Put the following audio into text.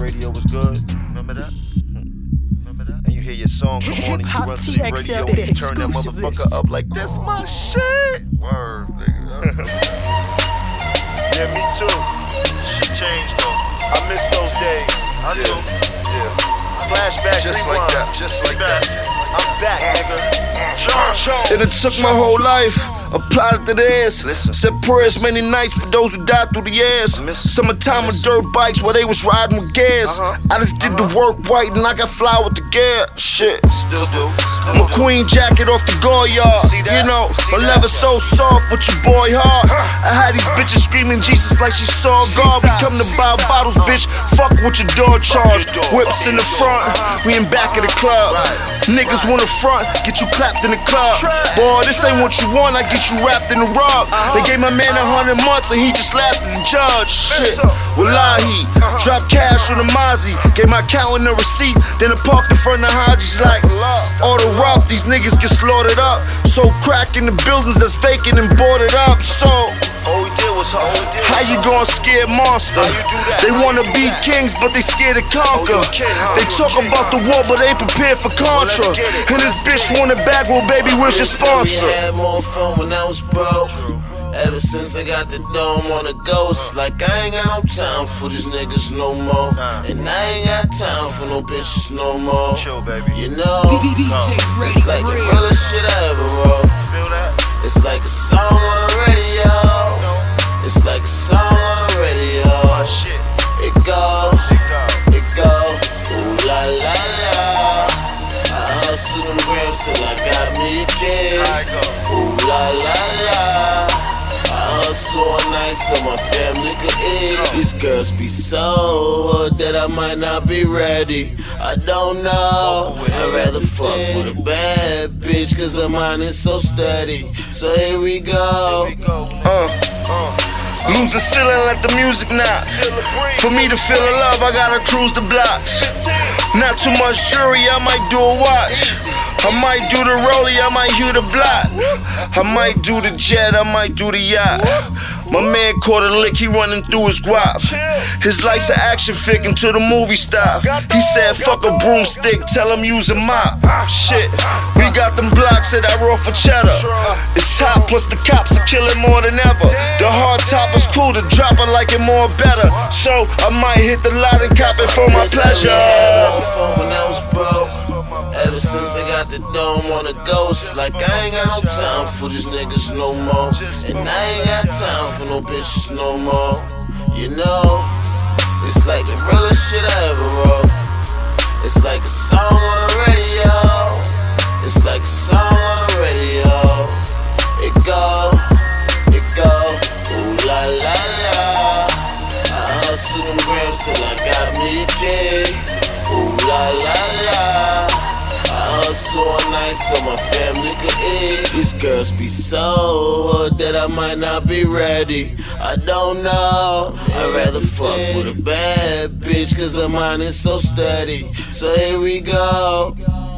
radio was good. Remember that? Remember that? And you hear your song come on and you run to the radio and you turn that motherfucker up like that's my shit. Word, nigga. Yeah, me too. Shit changed though. I miss those days. I do. Yeah. Flashback, just like that, just like that. I'm back, nigga. And it took my whole life. Applied it to theirs. Said prayers many nights for those who died through the years. Summertime on dirt bikes while they was riding with gas. I just did the work right and I got fly with the gear. Shit. Still do. McQueen jacket off the Goyard. You know, my leather so soft with your boy heart. I had these bitches screaming Jesus like she saw God. We come to buy bottles, bitch. Fuck what your door charge. Whips in the front, we in back of the club. Niggas wanna front, get you clapped in the club. Boy, this ain't what you want, I get you wrapped in the rug. They gave my man 100 months and he just laughed at the judge. Shit, wallahi, drop cash on the Mozzie. Gave my accountant a receipt, then I parked in front of Hodges like all the rough, these niggas get slaughtered up. So crack in the buildings that's vacant and boarded up. So all we did was hustle. how you gon' scare monster? They wanna be kings, but they scared to conquer. They talk about the war, but they prepared for Contra. And this bitch want it back, well baby, where's your sponsor? I had more fun when I was broke. Ever since I got the dome on a ghost. Like I ain't got no time for these niggas no more. And I ain't got time for no bitches no more. Chill, baby. You know, it's like the realest shit I ever wrote. It's like a song on the radio. It's like a song on the radio. It go, ooh la la la. I hustle them grams till I got me a kid. Ooh la la la. I hustle all night so my family could eat. These girls be so hood that I might not be ready. I don't know. I'd rather fuck with a bad bitch cause her mind is so steady. So here we go. Lose the ceiling, let the music knock. For me to feel the love, I gotta cruise the blocks. Not too much jewelry, I might do a watch. I might do the rollie, I might hew the block. I might do the jet, I might do the yacht. My man caught a lick, he running through his guap. His life's an action flick until the movie stop. He said fuck a broomstick, tell him use a mop. Shit, we got them blocks that I roll for cheddar. It's hot, plus the cops are killing more than ever. The hard top is cool, the dropper like it more better. So I might hit the lot and cop it for my pleasure. I had more fun when I was broke. Ever since I got the dome on a ghost. Like I ain't got no time for these niggas no more. And I ain't got time for no bitches no more. You know, it's like the realest shit I ever wrote. It's like a song on the radio. It's like a song on the radio. It go, ooh la la la. I hustle them grams till I got me a kid. Ooh la la la. I hustle all night so my family could eat. These girls be so hood that I might not be ready. I don't know. I'd rather fuck with a bad bitch cause her mind is so steady. So here we go.